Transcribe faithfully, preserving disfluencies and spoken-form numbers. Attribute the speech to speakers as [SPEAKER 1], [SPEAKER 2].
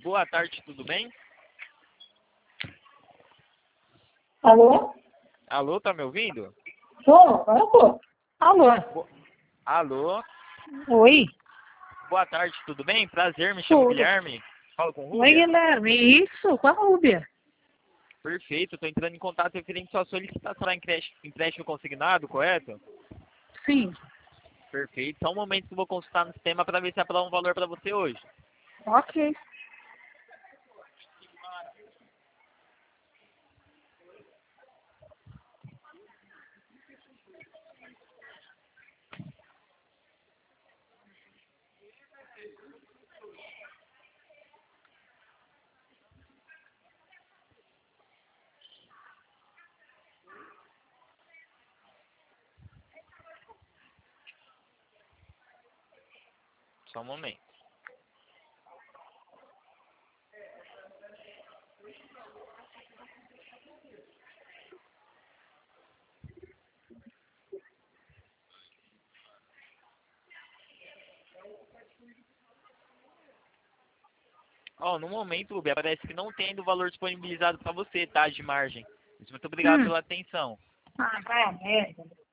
[SPEAKER 1] boa tarde, tudo bem?
[SPEAKER 2] Alô?
[SPEAKER 1] Alô, tá me ouvindo?
[SPEAKER 2] Tô, agora tô. Alô?
[SPEAKER 1] Bo- Alô,
[SPEAKER 2] Oi?
[SPEAKER 1] boa tarde, tudo bem? Prazer, me chamo
[SPEAKER 2] Tudo.
[SPEAKER 1] Guilherme. Falo com
[SPEAKER 2] Oi,
[SPEAKER 1] Rúbia?
[SPEAKER 2] Guilherme. Isso, com a Rúbia.
[SPEAKER 1] Perfeito, estou entrando em contato referente à sua solicitação para empréstimo empréstimo consignado, correto?
[SPEAKER 2] Sim.
[SPEAKER 1] Perfeito, só um momento que eu vou consultar no sistema para ver se vai dar um valor para você hoje.
[SPEAKER 2] Ok.
[SPEAKER 1] Só um momento. Ó, no momento, Rubia, parece que não tem ainda o valor disponibilizado para você, tá? De margem. Muito obrigado
[SPEAKER 2] Hum.
[SPEAKER 1] pela atenção.
[SPEAKER 2] Ah, vai a merda.